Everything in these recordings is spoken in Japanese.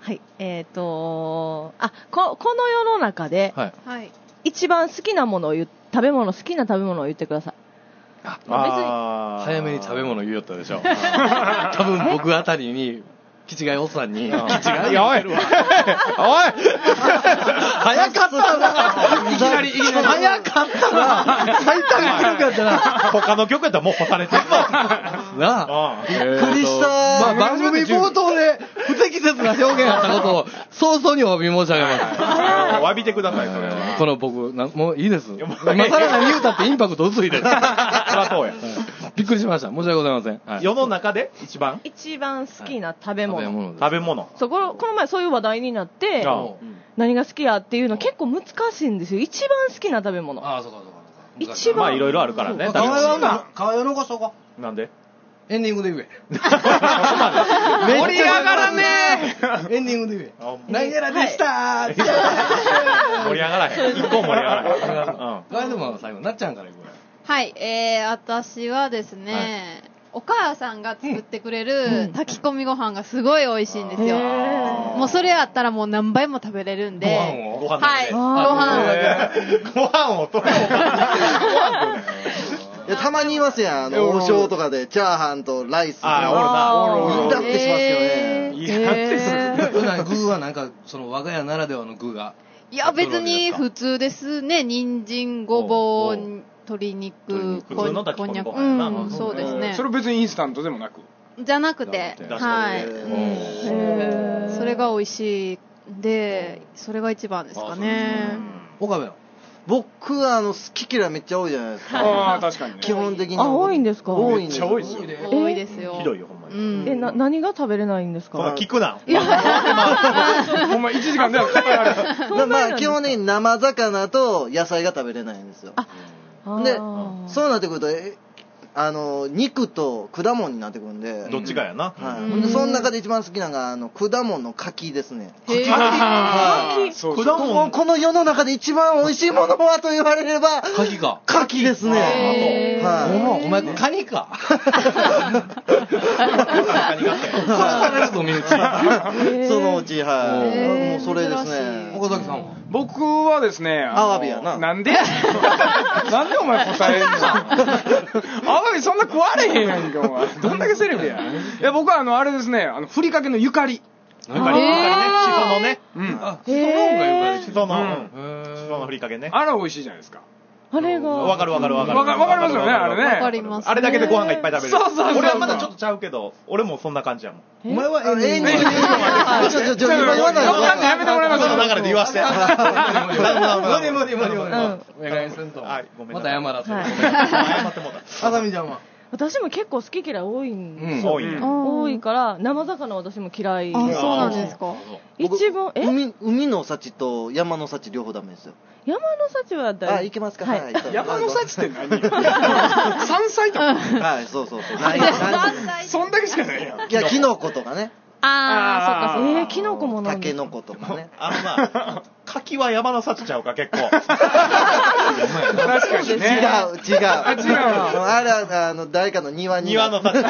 はい。この世の中で、 はい。 はい。 一番好きなものを好きな食べ物を言ってください。 早めに食べ物言うよったでしょ。多分僕あたりに、キチガイおっさんに、キチガイおい早かったな。いきなり早かったな。最短記録やったな。 他の曲やったらもう干されてるわ。 なあ。びっくりした。番組冒頭で不適切な表現やったことを早々にお詫び申し上げます。 詫びてください、それは。 この僕、もういいです。今更何言うたってインパクト薄いです。そらそうや。 びっくりしました。申し訳ございません。 世の中で一番好きな食べ物。 食べ物。 そう、この前そういう話題になって、何が好きやっていうの結構難しいんですよ。一番好きな食べ物。 ああ、そうか。 一番。 まあいろいろあるからね。 川よ残そうか。 なんでエンディングで言え。 盛り上がらねえ。エンディングで言え。何やらでしたー。 盛り上がらへん。一個盛り上がらへん。 ガイドマンは最後なっちゃうんから行く。 はい、私はですね、お母さんが作ってくれる炊き込みご飯がすごい美味しいんですよ。もうそれあったらもう何倍も食べれるんで。 ご飯はい、ご飯を取ろうか。 たまにいますやん、王将とかでチャーハンとライス。 おるな。 イラってしますよね。 イラってする。 具はなんか、その我が家ならではの具が。 いや、別に普通ですね。人参、ごぼう、鶏肉、こんにゃく。そうですね。 それ別にインスタントでもなく。 じゃなくて、はい。それが美味しいで、それが一番ですかね。 岡部は僕は好き嫌いめっちゃ多いじゃないですか。 ああ、確かにね。 基本的に。 多いんですか？ 多いんです。 めっちゃ多いですよ。 多いですよ。 ひどいよ、ほんまに。 何が食べれないんですか？ 聞くな。 ほんま1時間では語られる。 まあ基本的に生魚と野菜が食べれないんですよ。で、そうなってくると、肉と果物になってくるんで。 どっちかやな。 はい。で、その中で一番好きなのが、果物の柿ですね。 柿。 果物。この世の中で一番美味しいものはと言われれば、 柿か。 柿ですね。 はい。お前、カニか。 カニがって。 殺されるぞ、身内。 そのうち、はい。もうそれですね。 岡崎さんは僕はですね、 アワビやな。 なんでなんでお前答えんのアワビそんな食われへんやんか、お前。どんだけセレブや。いや、僕はあれですね、ふりかけのゆかり。 ゆかりね。しそのね。 しその方がゆかり。 しそのふりかけね。 あれ美味しいじゃないですか。 あれが。 わかる。 わかりますよね、あれね。 わかります。 あれだけでご飯がいっぱい食べれる。 そう。 俺はまだちょっとちゃうけど、俺もそんな感じやもん。 お前はエンディング。 今言わないで。やめてもらいます。 その流れで言わして。 無理。お願いすんと。 はい、ごめんまなさい。 た謝らせる。 謝ってもうた。 あさみちゃんは私も結構好き嫌い多いんですよ。多いから、生魚私も嫌い。 あ、そうなんですか。 一番、 海の幸と山の幸両方ダメですよ。 山の幸は大丈夫。 あ、いけますか？はい。 山の幸って何？山菜とか。 はい、そう。 そんだけしかないやん。 いや、キノコとかね。 あー、そっか。 キノコもなんタケノコとかね。 柿は山の幸ちゃうか、結構。 確かにね。 違う。あれは、誰かの庭の幸。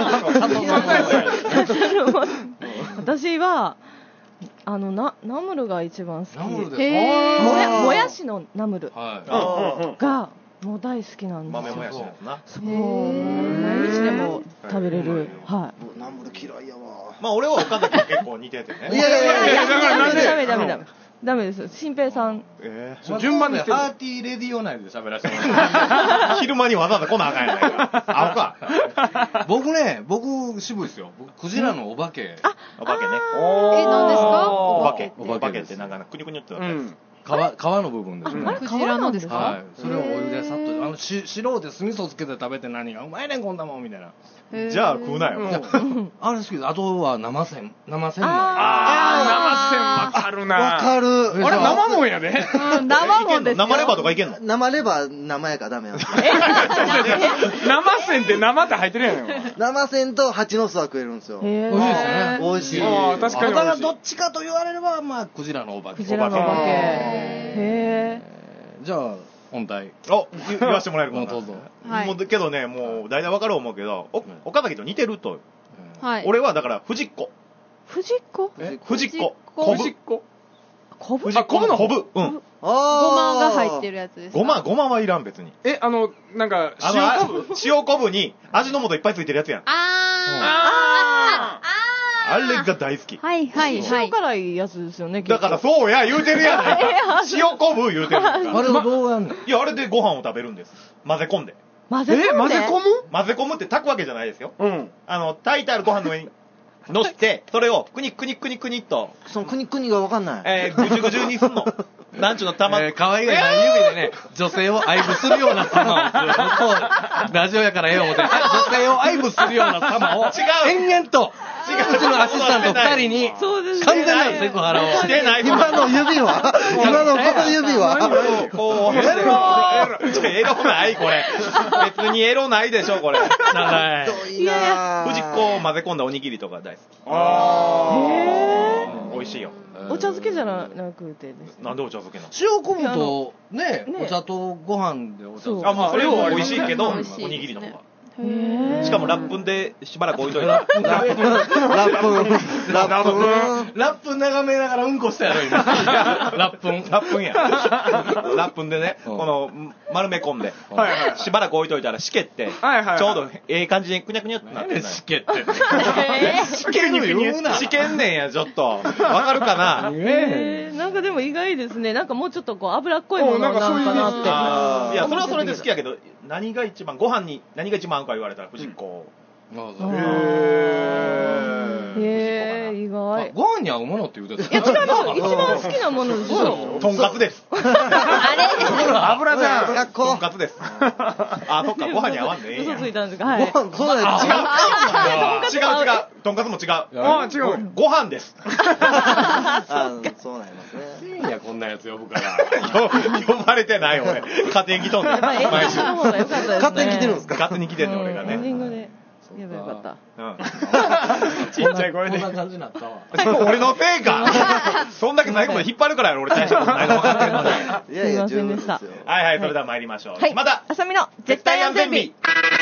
私は、ナムルが一番好き。 ナムルですか？もやしのナムルが、もう大好きなんですよ。 豆もやしのやつな。 そう。毎日でも食べれる。はい。 ナムル嫌いやわ。 まあ俺は岡崎結構似ててね。 いや、 だからなんで？ ダメです。新平さん。 順番でハーティーレディオ内で喋らせてもらって。 昼間にわざわざ来なあかんやないか。あか。 僕渋いですよ。僕クジラのお化け。 お化けね。 何ですか？ お化けってなんかくにゅくにゅってなったやつ。 皮の部分ですね。 クジラのですか？ はい。それをお湯でさっと白で酢味噌つけて食べて何がうまいねんこんなもんみたいな。 じゃあ食うなよ。 あれ好きです。あとは生鮮米。 生鮮わかるな。 わかる。 あれ生もんやで。 生もんですよ。 生レバーとかいけんの？ 生レバー生やからダメなんですよ。 生鮮って生って入ってるやん。 生鮮と蜂の巣は食えるんですよ。 美味しいですよね。 美味しい。 確かに。 だからどっちかと言われればまあクジラのお化け。 クジラのお化け。へー。じゃあ本題。 言わせてもらえるかな。 どうぞ。 もうけどね、もう大体わかる思うけど、岡崎と似てると。 はい。 俺はだから藤子。 藤子藤子。 藤子。 昆布昆布の昆布。うん。 ごまが入ってるやつですか。 ごまはいらん別に。 なんか、 塩昆布に味の素いっぱいついてるやつやん。あれが大好き。 はいはいはい。 塩辛いやつですよね。 だからそうや言うてるやないか。塩昆布言うてるやんか。 あれをどうやんの？ いや、あれでご飯を食べるんです。混ぜ込んで。 混ぜ込むって炊くわけじゃないですよ。 うん。 炊いてあるご飯の上に乗して、それをくにっくにと。 そのくにっくにがわかんない。 ぐじゅぐじゅにすんの。なんちゅうの玉。 可愛いがない指でね、女性を愛撫するような玉を、ラジオやからええ思って、女性を愛撫するような玉を、延々と、うちのアシスタント2人に、完全なるセクハラを。 してない。 今の指は今のこの指はこう、エロないこれ。別にエロないでしょ、これ。長い。 いや藤子を混ぜ込んだおにぎりとか大好き。美味しいよ。 お茶漬けじゃなくてですね。 なんでお茶漬けなの？ 塩昆布とね、お茶とご飯でお茶漬け。 それも美味しいけど、おにぎりの方が。しかもラップでしばらく置いといて。ラップ眺めながらうんこしたやろ今。ラップや。ラップでね、この丸め込んで、しばらく置いといたらしけって、ちょうどええ感じにくにゃくにゃってなって。 しけって。 しけに言うな。しけんねんやちょっと。わかるかな？ なんかでも意外ですね。なんかもうちょっとこう脂っこいものなんかなって。 いやそれはそれで好きやけど、何が一番ご飯に何が一番合うか言われたら藤子。 意外。 ご飯に合うものって言うてた。 いや違うの、一番好きなものですよ。 とんかつです。 あれ油じゃん。 とんかつです。あ、そっか、ご飯に合わんでええやん。 嘘ついたんですか。はい。 違う。とんかつも違う。 あ、違う。 ご飯です。 そうなりますね。 いや、こんなやつ呼ぶから。 呼ばれてない俺。勝手に来とんねん。毎週。 勝手に来てるんですか？ 勝手に来てんの俺がね。 エンディングで。やばいよかった。 ちっちゃい声で。 こんな感じになったわ。 俺のせいか。そんだけ最後まで引っ張るからやろ、俺大したことないの分かってるのに。 すいませんでした。 はいはい、それでは参りましょう。 はい。 また、 あさみの絶対安全日。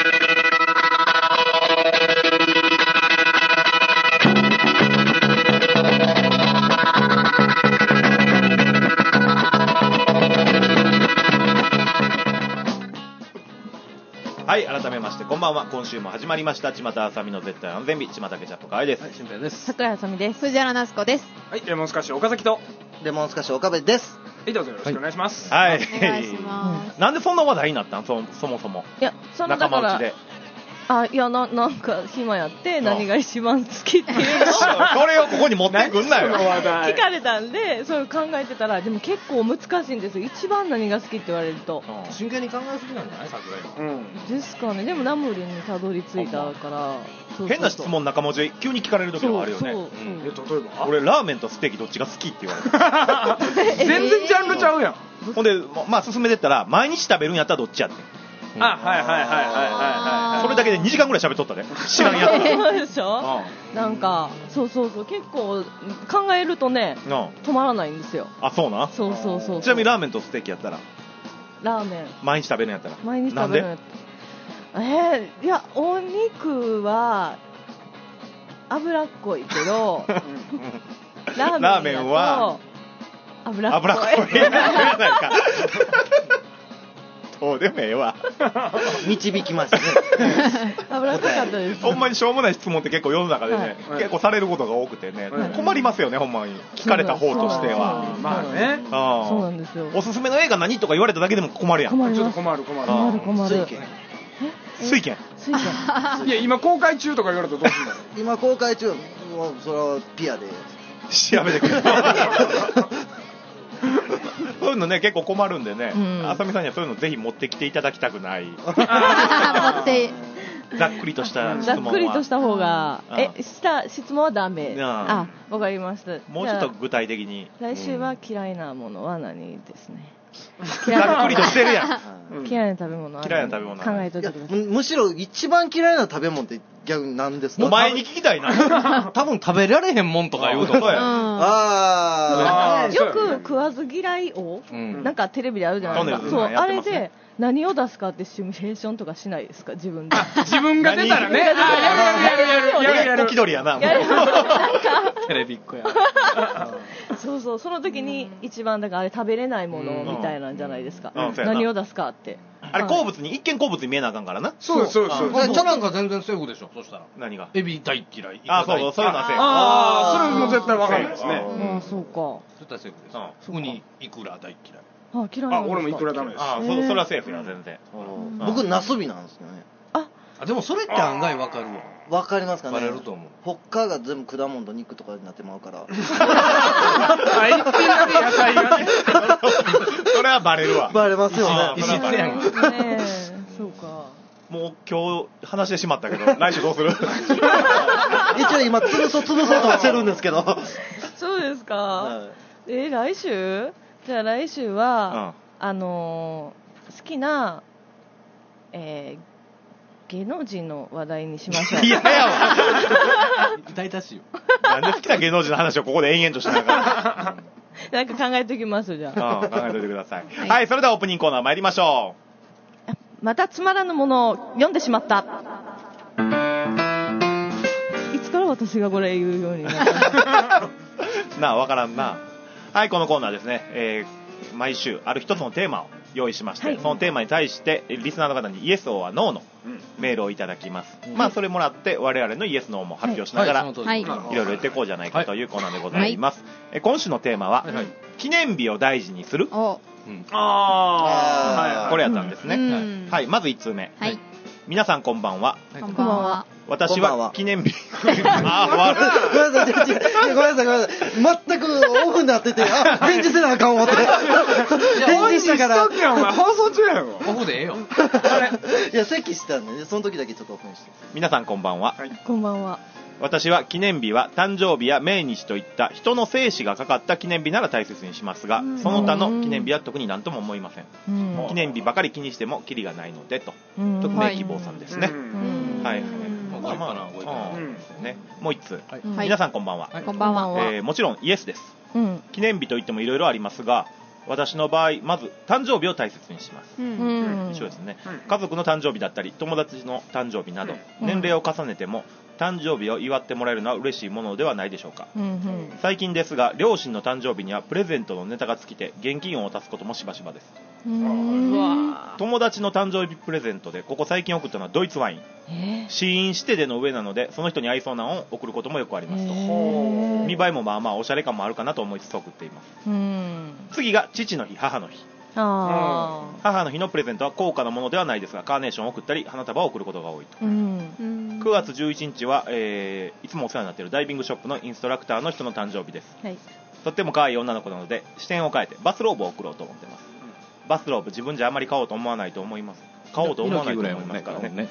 はい、改めましてこんばんは。今週も始まりました巷あさみの絶対安全日。島竹チャット河合です。 はい、新平です。 桜井あさみです。 藤原夏子です。 はい、レモンスカッシュ岡崎と。 レモンスカッシュ岡部です。 はい、どうぞよろしくお願いします。 はい。 お願いします。 なんでそんな話題になったん？そもそも。 いや、そのだから。いやなんか暇やって何が一番好きっていうのをそれをここに持ってくんなよ。 聞かれたんでそれを考えてたら、でも結構難しいんですよ。一番何が好きって言われると。 真剣に考えすぎなんじゃない？桜井は。 ですかね。でもナムルにたどり着いたから。 変な質問中文字急に聞かれる時もあるよね。 例えば俺ラーメンとステーキどっちが好きって言われる。 全然ジャンルちゃうやん。 ほんでまあ進めてったら毎日食べるんやったらどっちやって。 あ、はい。 それだけで2時間ぐらい喋っとったで。知らんやつ。 そうでしょ。なんかそう結構考えるとね止まらないんですよ。 あ、そうな。 そう。 ちなみにラーメンとステーキやったら。 ラーメン。 毎日食べるんやったら。 毎日食べるんやったら。いやお肉は脂っこいけどラーメンは脂っこい。 どうでもええわ。 導きましたね。 脂っこかったです。 ほんまにしょうもない質問って結構世の中でね、結構されることが多くてね、困りますよね、ほんまに。聞かれた方としては。 まあね。 そうなんですよ。 おすすめの映画何とか言われただけでも困るやん。 ちょっと困る。 水拳。 いや、今公開中とか言われたらどうすんの？ 今公開中、それはピアで調べてくれ。そういうのね結構困るんでね、あさみさんにはそういうのぜひ持ってきていただきたくない。ざっくりとした質問は。ざっくりとした方がした質問はダメ。あ、わかりました。 もうちょっと具体的に。 来週は嫌いなものは何ですね。 ざっくりとしてるやん。 嫌いな食べ物は何？考えといてください。 むしろ一番嫌いな食べ物って逆に何ですか？ お前に聞きたいな。 多分食べられへんもんとか言うとそうや。 よく食わず嫌いをなんかテレビであるじゃないですか。そう、あれで何を出すかってシミュレーションとかしないですか？自分で。 自分が出たらね。やる。 気取りやな。 テレビっ子や。 そうそう、その時に一番だからあれ食べれないものみたいなんじゃないですか。何を出すかって。 あれ好物に、一見好物に見えなあかんからな。 そうです、そうです。 チャランが全然セーフでしょ、そしたら。 何が？ エビ大嫌い。 あ、そうそう、そういうのはセーフ。 ああ、それも絶対わかんないですね。 ああ、そうか。 絶対セーフです。ウニ、イクラ大嫌い。 あ、嫌いなんですか？ 俺もイクラダメです。 あ、それはセーフや、全然。 僕、ナスビなんですよね。 あ、でもそれって案外わかるわ。 わかりますかね。 バレると思う。 他が全部果物と肉とかになってまうから。 あ、一品だけ野菜がね。 それはバレるわ。 バレますよね。 石ってやん。 そうか。 もう今日話してしまったけど、来週どうする？ 一応今、潰そうとはしてるんですけど。 そうですか。来週？じゃあ来週は、好きな、芸能人の話題にしましょう。 いややわ。 大多しよ。 なんで好きな芸能人の話をここで延々としながら。 なんか考えておきます、じゃあ。考えておいてください。はい、それではオープニングコーナー参りましょう。またつまらぬものを読んでしまった。いつから私がこれ言うようになったなあ、わからんな。はい、このコーナーですね。毎週ある一つのテーマを用意しまして、そのテーマに対してリスナーの方にイエスオアノーのメールをいただきます。まあそれもらって我々のイエスノーも発表しながら、いろいろ言っていこうじゃないかというコーナーでございます。今週のテーマは、記念日を大事にする。これやったんですね。はい、まず1通目。皆さんこんばんは。 こんばんは。 私は記念日。 ごめんなさい。全くオフになってて、返事せなあかん思って。返事したから。 放送中やろ。 オフでええよ。 いや、席したんで、その時だけちょっとオフにして。 皆さんこんばんは。 こんばんは。 私は記念日は誕生日や命日といった人の生死がかかった記念日なら大切にしますが、その他の記念日は特に何とも思いません。記念日ばかり気にしてもキリがないのでと。匿名希望さんですね。はい。もう一通。皆さんこんばんは。 こんばんは。 もちろんイエスです。記念日といってもいろいろありますが、私の場合まず誕生日を大切にします。一緒ですね。家族の誕生日だったり友達の誕生日など、年齢を重ねても誕生日を祝ってもらえるのは嬉しいものではないでしょうか。最近ですが両親の誕生日にはプレゼントのネタが尽きて現金を渡すこともしばしばです。友達の誕生日プレゼントでここ最近送ったのはドイツワイン。試飲してでの上なのでその人に合いそうなのを送ることもよくありますと。見栄えもまあまあおしゃれ感もあるかなと思いつつ送っています。次が父の日母の日。母の日のプレゼントは高価なものではないですがカーネーションを送ったり花束を送ることが多いと。9月11日は、いつもお世話になっているダイビングショップのインストラクターの人の誕生日です。とっても可愛い女の子なので視点を変えてバスローブを送ろうと思っています。バスローブ自分じゃあまり買おうと思わないと思います。買おうと思わないと思いますからね。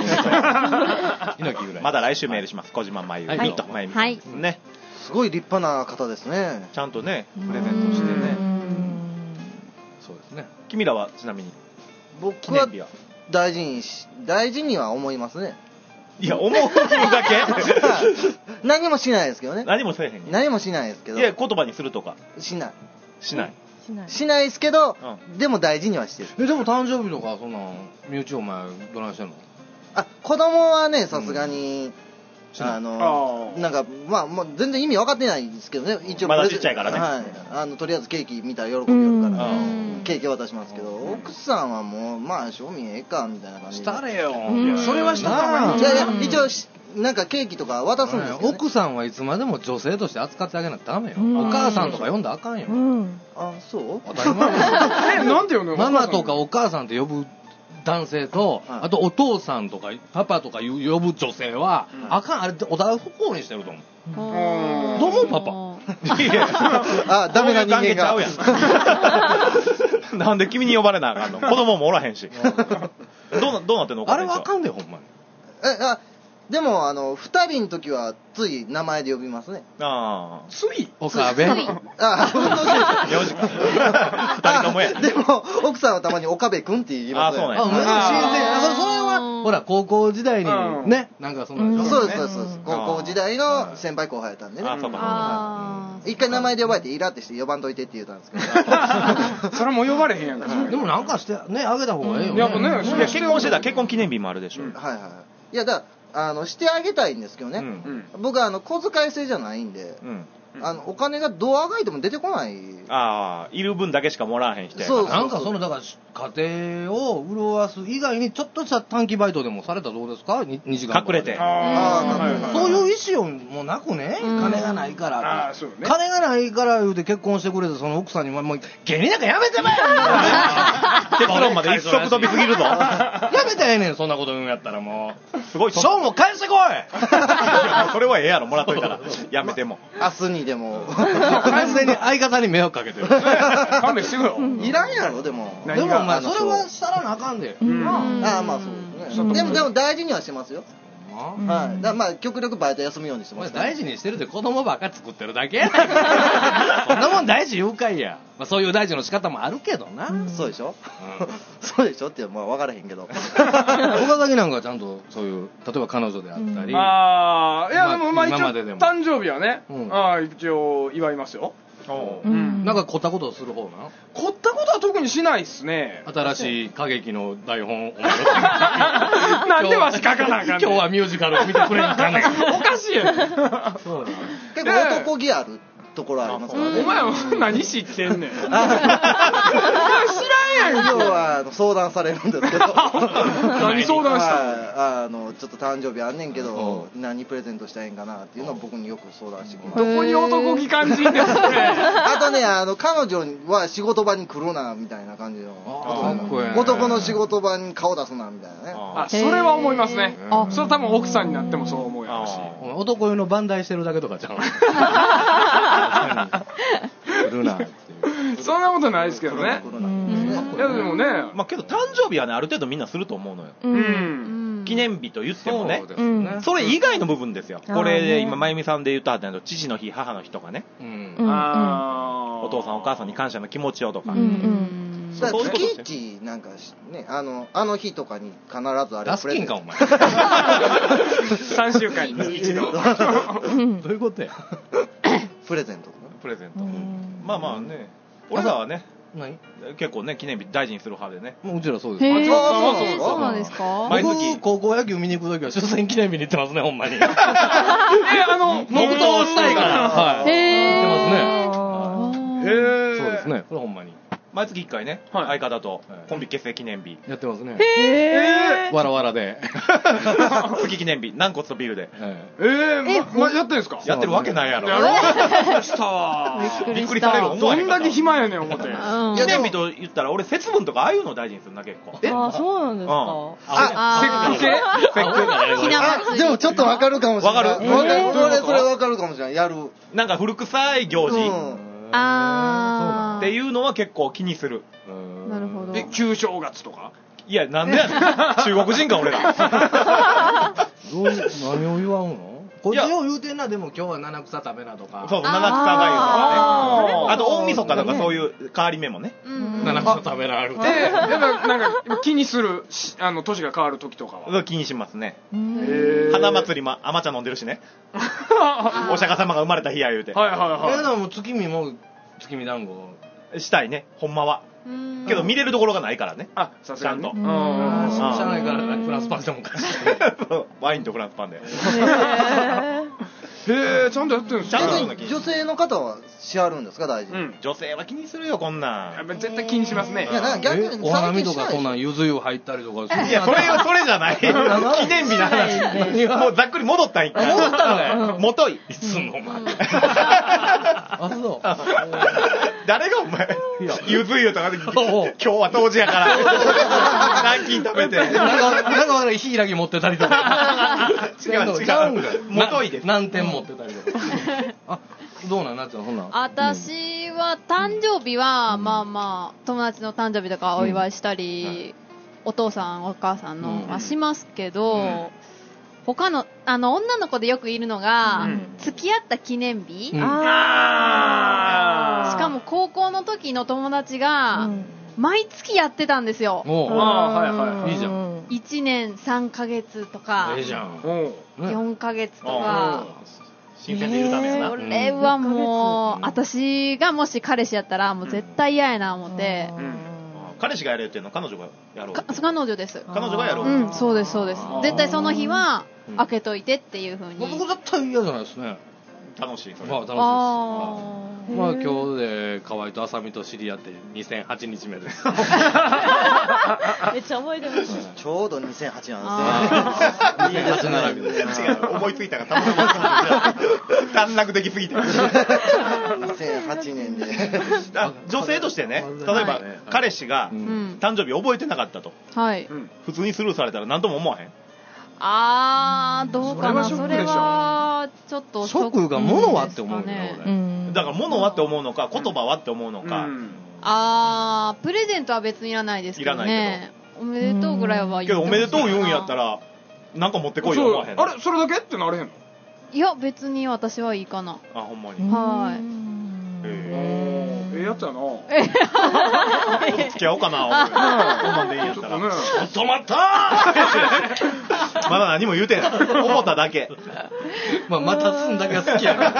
まだ来週メールします。小島真由美と真由美さんですね。 すごい立派な方ですね。 ちゃんとねプレゼントしてね。そうですね。君らはちなみに僕は大事には思いますね。 いや思うだけ何もしないですけどね。 何もせえへん。 何もしないですけど。 いや言葉にするとかしないですけど、でも大事にはしてる。 でも誕生日とかそんなん身内お前どないしてんの？ 子供はねさすがになんかまあ全然意味分かってないんですけどね。一応まだちっちゃいからね。 はい。とりあえずケーキ見たら喜びよるからケーキ渡しますけど、奥さんはもうまあ賞味ええかみたいな感じで。 したれよ。それはしたらいや一応なんかケーキとか渡すんですけど、 奥さんはいつまでも女性として扱ってあげなきゃダメよ。お母さんとか呼んだらあかんよ。 あ、そう当たり前なんて呼ぶの？ ママとかお母さんって呼ぶ男性と、あとお父さんとかパパとか呼ぶ女性は、あかん、あれお互い不幸にしてると思う。どうもパパ。ダメな人間が。 なんで君に呼ばれなあかんの？子供もおらへんし。どうなってんの？ あれはあかんでほんまに。 でも2人の時はつい名前で呼びますね。 つい岡部。 2人ともや。でも奥さんはたまに岡部君って言いますね。 そうね。それはほら高校時代にね、なんかそんな。 そうです。高校時代の先輩後輩やったんでね。一回名前で呼ばれてイラってして呼ばんといてって言ったんですけど。 それも呼ばれへんやんか。 でもなんかしてねあげた方がええよね。 やっぱね。 結婚してた結婚記念日もあるでしょ。 いやだしてあげたいんですけどね、僕は小遣い制じゃないんで、お金がどうあがいても出てこない。 いる分だけしかもらわへん人やから。 なんかだから家庭を潤わす以外にちょっとした短期バイトでもされたらどうですか？2時間隠れて。 そういう意思をもうなくね、金がないから。金がないから言うて結婚してくれたその奥さんにもう芸人なんかやめてまえ結論まで一足飛びすぎるぞ。 やめたらええねん、そんなこと言うんやったらもう。 すごい。 賞も返してこいそれはええやろ、もらっといたら。やめても。 明日にでも。 完全に相方に迷惑かけてる。 勘弁してくれよ。 いらんやろ、でも。 でもお前、それはしたらなあかんで。 まあそうですね。でも大事にはしてますよ。はい。だまあ極力バイト休むようにしてます。 大事にしてるって子供ばっか作ってるだけやないか。そんなもん大事言うかいや。そういう大事の仕方もあるけどな。 そうでしょそうでしょってまあ分からへんけど。 岡崎なんかちゃんとそういう、例えば彼女であったり。 いやでもまあ一応誕生日はね、一応祝いますよ。 なんか凝ったことをする方なの？ 凝ったことは特にしないっすね。 新しい歌劇の台本をなんでわし書かなあかんねん。 今日はミュージカルを見てくれんかねん。 おかしいやん。 結構男気あるところありますからね。 お前は何知ってんねん。知らんやん。 今日は相談されるんですけど。 何相談したの？ちょっと誕生日あんねんけど何プレゼントしたらいいんかなっていうのを僕によく相談してくる。 どこに男気感じんですね。 あとね、彼女は仕事場に来るなみたいな感じの。男の仕事場に顔出すなみたいなね。 それは思いますね。それ多分奥さんになってもそう思うやろし。 男湯の番台してるだけとかちゃう。来るなっていう。 そんなことないですけどね。いやでもね、 まあけど誕生日はねある程度みんなすると思うのよ。記念日と言ってもね、それ以外の部分ですよ。これで今まゆみさんで言ったはずの父の日母の日とかね、お父さんお母さんに感謝の気持ちをとか。 月一なんかね、あの日とかに必ずあれプレゼント。お前。 3週間に一度。 どういうことや。 プレゼント。 プレゼント。まあまあね、俺らはね。結構ね記念日大事にする派でね。 うちらそうです。 そうなんですか。 僕高校野球見に行くときは終戦記念日に行ってますね、ほんまに。黙祷したいから。はい。行ってますね。そうですね。これほんまに。 毎月1回ね、相方とコンビ結成記念日やってますね。わらわらで月記念日軟骨とビールでやってるんですか？ やってるわけないやろ。 やろうしたわ。 びっくりされる思わへんかった。 どんだけ暇やねん思って。 記念日と言ったら俺節分とかああいうの大事にするな結構。 そうなんですか。 節句でもちょっとわかるかもしれない。それわかるかもしれない。やる。 なんか古臭い行事っていうのは結構気にする。 なるほど。 旧正月とか？ いや、なんでやねん。中国人か俺ら。 何を言わんの？こっちを言うてんな。でも今日は七草食べなとか。 そう、七草がゆとかね。あと大晦日とかそういう変わり目もね。 七草食べなある。 なんか気にする年が変わる時とかは気にしますね。花祭りも甘茶飲んでるしね。お釈迦様が生まれた日や言うて。 はいはいはい。 でも月見も月見団子したいね、ほんまは。けど見れるところがないからね。 さすがにちゃんと。 しゃあないからフランスパンでもかしワインとフランスパンで。 へえ、ちゃんとやってるんですか？ 女性の方はしはるんですか？大事。 女性は気にするよこんなん。 絶対気にしますね。 いや逆にお花見とかそんなんゆず湯入ったりとか。 いやそれじゃない。記念日の話。もうざっくり戻ったん一回。 戻ったのね。 もとい。 いつのお前。あそう。 誰がお前ゆず湯とかで今日は当時やから南京食べてなんか悪いヒイラギ持ってたりとか。 違うもといです。 何点持ってたりとか。あ、どうなんなっちゃうそんなん。 私は誕生日はまあまあ友達の誕生日とかお祝いしたり、お父さんお母さんのはしますけど、他の女の子でよくいるのが付き合った記念日。しかも高校の時の友達が毎月やってたんですよ。 はいいいじゃん。 1年3ヶ月とかいいじゃん。 4ヶ月とか。 新鮮でいるためやな。 それはもう私がもし彼氏やったらもう絶対嫌やな思って。 彼氏がやれるっていうのは彼女がやろう。 彼女です。 彼女がやろう。 うん、そうですそうです。絶対その日は開けといてっていう風に。 僕絶対嫌じゃないですね。 楽しいそれ。 まあ楽しいです。まあ今日で河合と浅見と知り合って2008日目です。 めっちゃ覚えてます。 ちょうど2008なんですね。 2008並びです。 違う、思いついたがたまたま短絡的すぎて。 2008年で。 女性としてね、例えば彼氏が誕生日覚えてなかったと。 はい。 普通にスルーされたら何とも思わへん？ どうかな。それはちょっとショックが物はって思うね。 だから物はって思うのか言葉はって思うのか。 プレゼントは別にいらないですけどね。おめでとうぐらいは言う。けどおめでとう言うんやったらなんか持ってこいよ思わへん。 あれそれだけってなれへんの？ いや別に私はいいかな。 ほんまに。 はい。 やつやな。 付き合おうかな。こんなんでいいんやったら。ちょっと待ったー。まだ何も言うてん。思っただけ。 またすんだけが好きやから。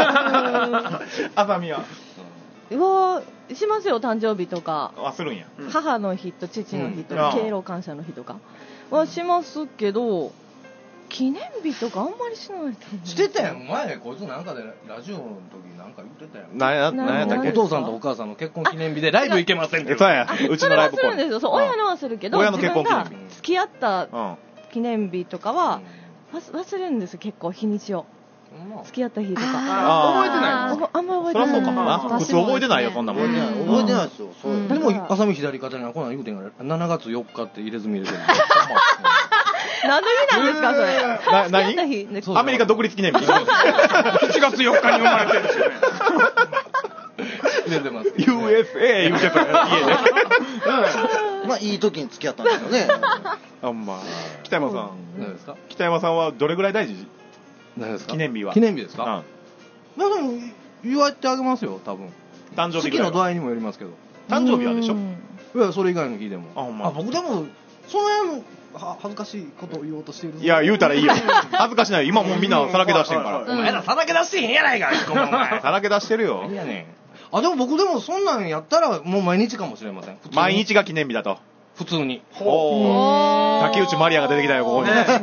あさみは。 しますよ、誕生日とか。 するんや。 母の日と父の日と敬老感謝の日とかはしますけど、記念日とかあんまりしない。 してたやん。前こいつなんかでラジオの時なんか言ってたやん。 なんやったっけ？ お父さんとお母さんの結婚記念日でライブ行けませんって。 そうや。うちのライブそれはするんですよ。親のはするけど、 親の結婚記念日。 付き合った記念日とかは忘れるんですよ、結構日にちを。付き合った日とか。 覚えてない。 あんま覚えてない。 そりゃそうかもな。普通覚えてないよ、そんなもん。 覚えてないですよ。 でも浅見左肩にはこんなん言うてんから7月4日って入れ墨入れてる。 何の日なんですかそれ。 何？アメリカ独立記念日。 7月4日に生まれてるんですよね。 入れてます。 USA 言うてたよ家で。 まあいい時に付き合ったんですよね。 北山さん。 何ですか？ 北山さんはどれぐらい大事？ 何ですか？ 記念日は。 記念日ですか？でも祝ってあげますよ多分。 誕生日好きの度合いにもよりますけど。 誕生日はでしょ？ いやそれ以外の日でも。僕でもその辺恥ずかしいことを言おうとしている。 いや言うたらいいよ。恥ずかしない。今もうみんなさらけ出してんから。 お前らさらけ出してへんやないか。 さらけ出してるよ。 いやね。でも僕でもそんなんやったらもう毎日かもしれません。 毎日が記念日だと。 普通に。 竹内まりやが出てきたよここに。 今日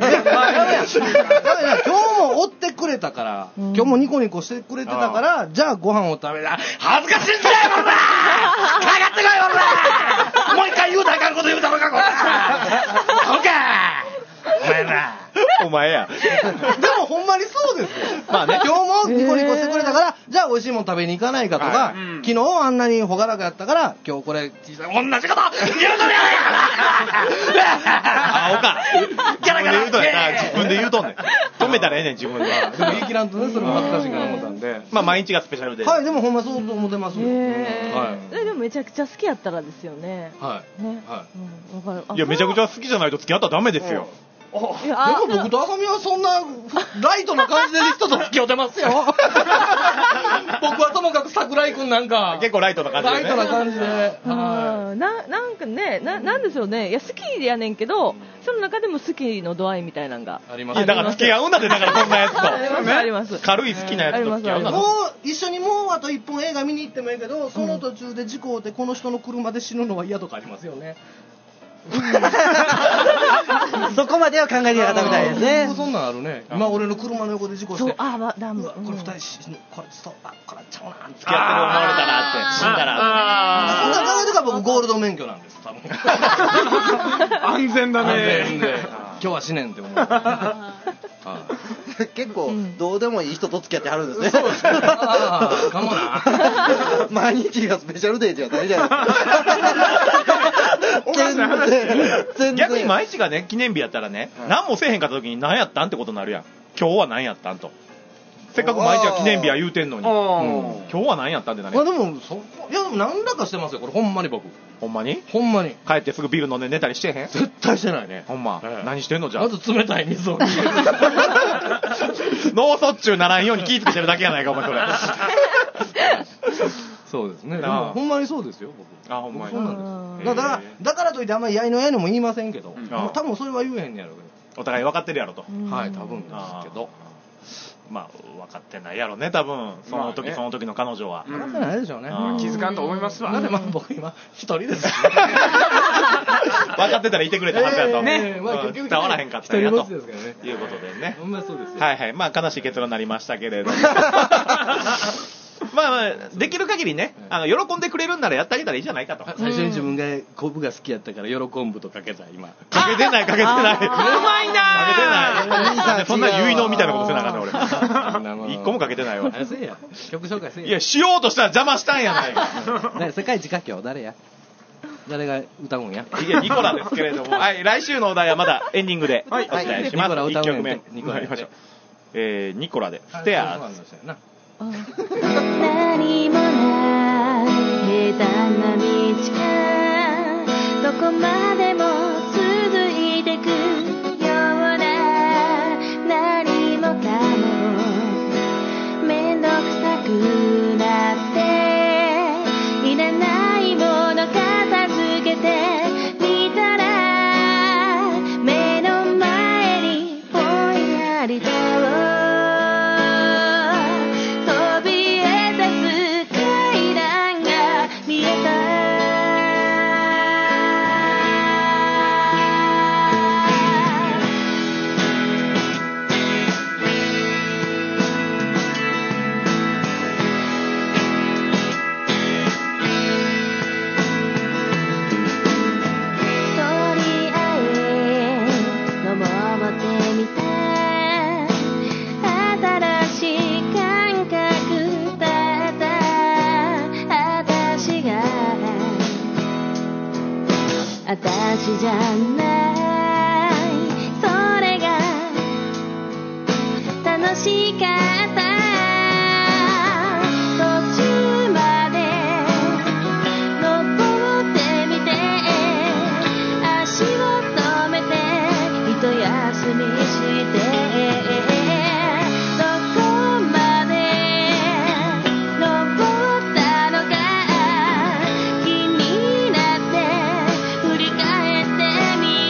も追ってくれたから、今日もニコニコしてくれてたから、じゃあご飯を食べた。恥ずかしいんだよこら！かかってこいこら！もう一回言うたらあかんこと言うたのかこら！そうか！お前ら。 お前や。 でもほんまにそうですよ。まあね、今日もニコニコしてくれたから、じゃあ美味しいもん食べに行かないかとか、昨日あんなに朗らかやったから、今日これ同じこと言うとるやないか。 あおか。自分で言うとんやな。自分で言うとんねん。止めたらええねん自分で。 でも言い切らんとね、それも恥ずかしいかな思ったんで。 まあ毎日がスペシャルで。 はい、でもほんまそう思ってますよ。 はい。でもめちゃくちゃ好きやったらですよね。 はい。 ね。はい。 いやめちゃくちゃ好きじゃないと付き合ったらダメですよ。 でも僕とあさみはそんなライトな感じで人と付き合ってますよ。僕はともかく桜井くんなんか結構ライトな感じで、 ライトな感じで。 なんかね、なんでしょうね。いや好きやねんけど、その中でも好きの度合いみたいなのがあります。 いやだから付き合うんだってだからこんなやつと。 あります。 軽い好きなやつと付き合うんだ。 もう一緒にもうあと一本映画見に行ってもいいけど、その途中で事故をってこの人の車で死ぬのは嫌とかありますよね。 そこまでは考えてなかったみたいですね。 そんなんあるね。今俺の車の横で事故して、これ二人死ぬ、これそうこれちゃうな。 付き合ってる思われたらって死んだら。 そんな考えとか僕ゴールド免許なんです多分。 安全だね。 今日は死ねんって思う。 結構どうでもいい人と付き合ってはるんですね。 そうですね。かもな。 毎日がスペシャルデーじゃないじゃないですか。 逆に毎日がね記念日やったらね、何もせえへんかった時に何やったんってことになるやん。今日は何やったんと。せっかく毎日が記念日や言うてんのに、今日は何やったんってなる。 でもいやでも何らかしてますよこれほんまに僕。 ほんまに？ ほんまに。 帰ってすぐビール飲んで寝たりしてへん？ 絶対してないね。 ほんま。何してんのじゃあ。 まず冷たい水を。 脳卒中ならんように気ぃつけてるだけやないかお前それ。 そうですね。ほんまにそうですよ僕。 ほんまに。 そうなんです。だからといってあんまりやいのやいのも言いませんけど、多分それは言えへんねやろうけど。 お互い分かってるやろと。 はい多分ですけど。 まあ分かってないやろね多分その時、その時の彼女は分かってないでしょうね。 気づかんと思いますわ。 でも僕今一人です。 分かってたらいてくれたはずやとね、 伝わらへんかったんやということでね。 ほんまそうですよ。 はいはい、まあ悲しい結論になりましたけれども。まあまあできる限りね、喜んでくれるんならやってあげたらいいじゃないかと。 最初に自分が昆布が好きやったから喜んぶとかけた今。 かけてないかけてない。うまいなー。かけてない。そんな結納みたいなことせなあかんね俺。一個もかけてないわ。 せえや。曲紹介せえや。 いやしようとしたら邪魔したんやないか。 世界一歌教誰や。誰が歌うんや。 いやニコラですけれども、はい、来週のお題はまだエンディングでお伝えします。1曲目ニコラやりましょう。ニコラでステアーズ。 何もない平坦な道がどこまでも続いてくような何もかもめんどくさくなっていらないもの片付けてみたら目の前にぼんやりと私じゃないそれが楽しかった途中まで登ってみて足を止めて一休みしてどこまで登ったのか気になって振り返ってみ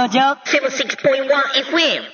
登場 76.1 FM。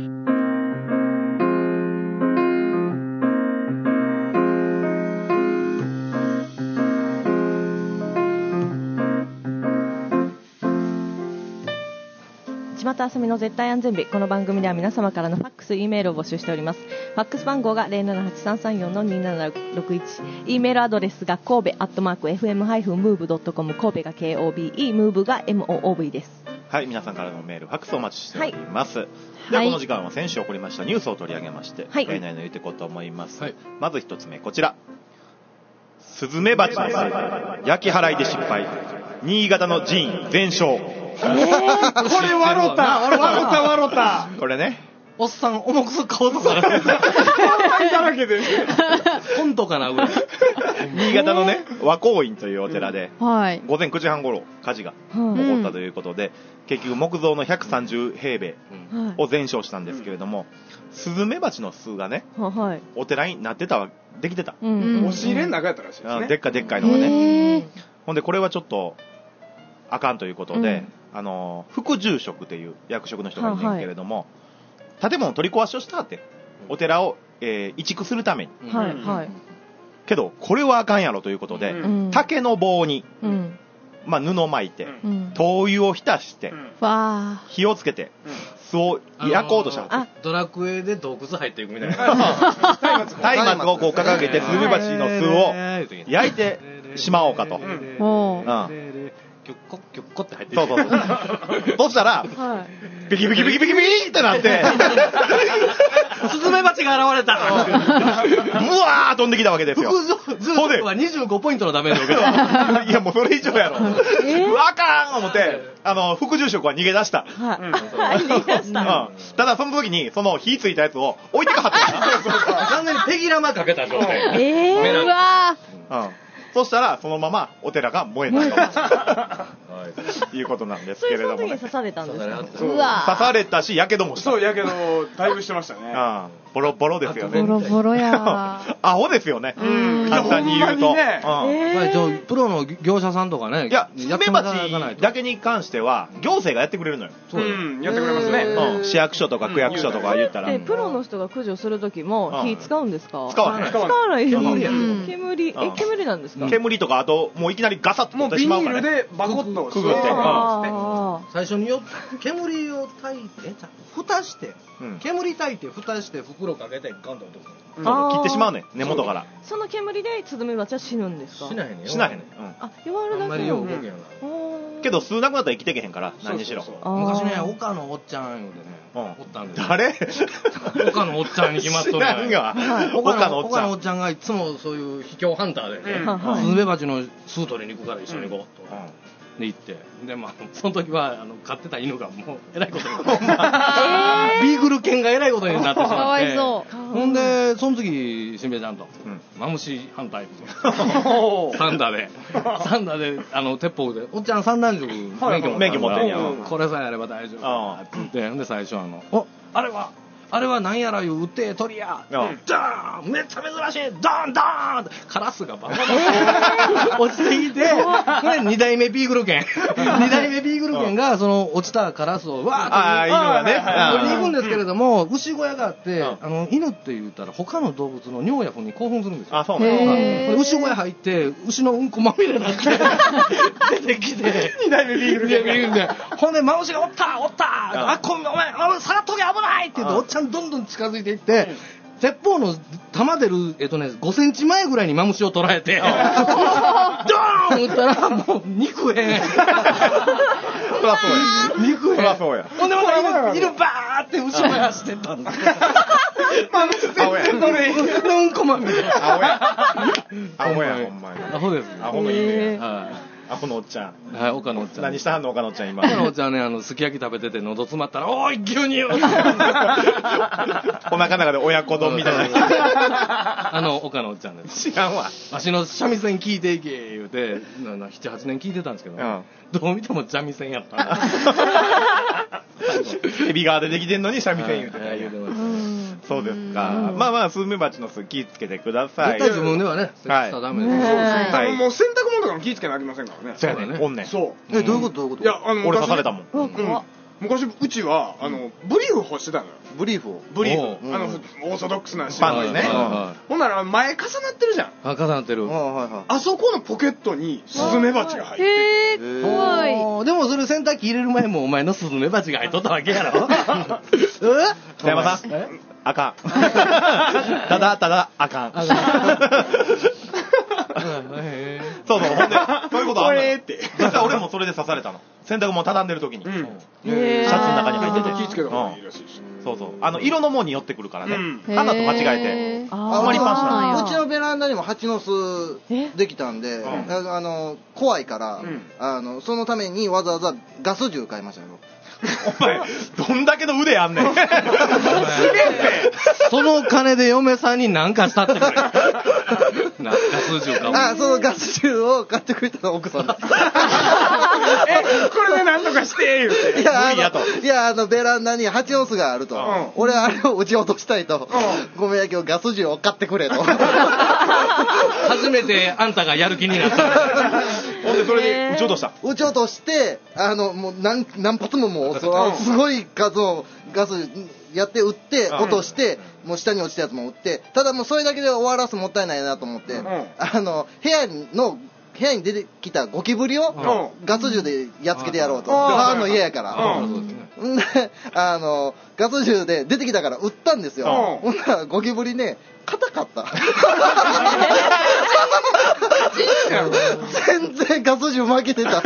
巷あさみの絶対安全日。この番組では皆様からのファックス、E メールを募集しております。ファックス番号が 078-334-2761。E メールアドレスが神戸@fm-move.com。 神戸が KOBE、 ムーブが MOOV です。 はい、皆さんからのメール、ファックスをお待ちしております。はい、ではこの時間は先週起こりましたニュースを取り上げまして、はい、言っていこうと思います。はい、まず一つ目、こちら。スズメバチの巣、焼き払いで失敗。新潟の寺院全焼。 これ笑ったこれね、 おっさん重くす顔とかだらけで本当かなぐらい。 新潟のね、和光院というお寺で、 はい、 午前9時半頃火事が起こったということで、結局木造の130平米を全焼したんですけれども、スズメバチの巣がね、お寺になってたわ、できてた、 押し入れの中やったらしいですね。 でっかいのがね。ほんでこれはちょっとあかんということで、副住職っていう役職の人がいるんけれども、建物取り壊しをしたって、お寺を、移築するために、けどこれはあかんやろということで、竹の棒に、布巻いて、灯油を浸して、火をつけて、巣を焼こうとした。 ドラクエで洞窟入っていくみたいな。 松明をこう掲げてスズメバチの巣を焼いてしまおうかと。 キュッコキュッコって入ってる。そうそしたら、ビキビキビキビキビキってなって、 スズメバチが現れた。 ブワー飛んできたわけですよ。 副住職は25ポイントのダメージを受けた。 いやもうそれ以上やろ。あかん思って、副住職は逃げ出した。ただその時にその火ついたやつを置いてかはった。 完全にペギラマかけた状態。 うわそしたらそのままお寺が燃えたということなんですけれども、ね、 刺されたんですか。 刺されたし、やけどもした。 そう、やけどだいぶしてましたね。 ボロボロですよね。 ボロボロや。 アホですよね。簡単に言うと。 プロの業者さんとかね。 いや、スズメバチだけに関しては行政がやってくれるのよ。 やってくれますね。 市役所とか区役所とか言ったら。 プロの人が駆除する時も火使うんですか。 使わない。 煙なんですか。 煙とか、あともういきなりガサッと取ってしまうからね。 ビニールでバコッとくぐって。 最初に煙を焚いて、蓋して、煙焚いて蓋して袋かけてガンと落とす。 切ってしまうね、根元から。 その煙でスズメバチは死ぬんですか。 死なへんね。 弱るだけ。あんまりよう動けへんな。 けど吸うなくなったら生きてけへんから、何にしろ。 昔ね、岡のおっちゃんいうでね、おったんですよ。 誰？ 岡のおっちゃんに決まっとる。 岡のおっちゃんがいつもそういう秘境ハンターでね、スズメバチの巣取りに行くから一緒に行こうと。で行って、でその時は飼ってた犬がもうえらいことにビーグル犬がえらいことになってしまって、かわいそう。 ほんでその時しんべヱちゃんと、マムシ反対サンダーで鉄砲でおっちゃん三段銃免許持ってんや。 これさえあれば大丈夫って言って、で最初あれは何やらいう撃って鳥や、ダーン、めっちゃ珍しい、ダーンダーン、カラスがバンバン落ちてきて、これ2代目ビーグル犬がその落ちたカラスをわーっと取りに行くんですけれども、牛小屋があって、犬って言ったら他の動物の尿や糞に興奮するんですよ。 そうなんです。 牛小屋入って牛のうんこまみれになって出てきて、 2代目ビーグル犬で、ほんでマムシがおったお前下がっとけ危ないって言っておっちゃんどんどん近づいていって、鉄砲の弾出る5センチ前ぐらいにマムシを捉えてドーン撃ったらもう肉片。 そらそうや。 肉片。 そうや。 ほんでまた犬バーって後ろに走ってったんです。マムシ全然取れへん。うんこまみれ。 アホやほんまに。 アホです。 アホの意味。アホのおっちゃん。 はい、岡のおっちゃん。 何したはんの岡のおっちゃん今。 岡のおっちゃんね、すき焼き食べてて喉詰まったら、おーい、牛乳お腹の中で親子丼みたいな。 岡のおっちゃんです。 知らんわ。 わしの三味線聞いていけ、言うて、7、8年聞いてたんですけど、どう見ても三味線やったんだ。 エビ側でできてんのに三味線言うてた。そうですか。まあスズメバチの巣気ぃつけてください。 絶対自分ではね、したらダメです。 もう洗濯物とかも気ぃつけなきゃありませんからね。 そうやね。おんねん。 そう。 どういうこと？ いや、 俺刺されたもん。 昔うちはブリーフ干してたのよ。 ブリーフを。 オーソドックスなパンですね。 ほんなら前重なってるじゃん。 重なってる。 あそこのポケットにスズメバチが入ってる。 怖い。 でもそれ洗濯機入れる前もお前のスズメバチが入っとったわけやろ。 北山さん、あかん。ただあかん。そうそう、ほんで、そういうことあるのよ。実は俺もそれで刺されたの。洗濯物畳んでる時に。シャツの中に入ってて。 気ぃつけた方がいいらしいし。 そうそう。色のもんに寄ってくるからね。花と間違えて。あまりパンしたの。うちのベランダにも蜂の巣できたんで、怖いから、そのためにわざわざガス銃買いましたよ。 お前、どんだけの腕あんねん。すげえって。 その金で嫁さんに何かしたってくれ。ガス銃かも。 そのガス銃を買ってくれたの奥さんです。 これで何とかして言うて。 いや、ベランダに蜂の巣があると。俺あれを撃ち落としたいと。ごめんやけどガス銃を買ってくれと。 初めてあんたがやる気になった。 ほんでそれで撃ち落とした。 撃ち落として、もう何発ももう、すごい数をガスやって撃って落として、もう下に落ちたやつも撃って、ただもうそれだけで終わらすもったいないなと思って、部屋に出てきたゴキブリをガス銃でやっつけてやろうと。母の家やから。で、ガス銃で出てきたから撃ったんですよ。ほんならゴキブリね、硬かった。全然ガス銃負けてた。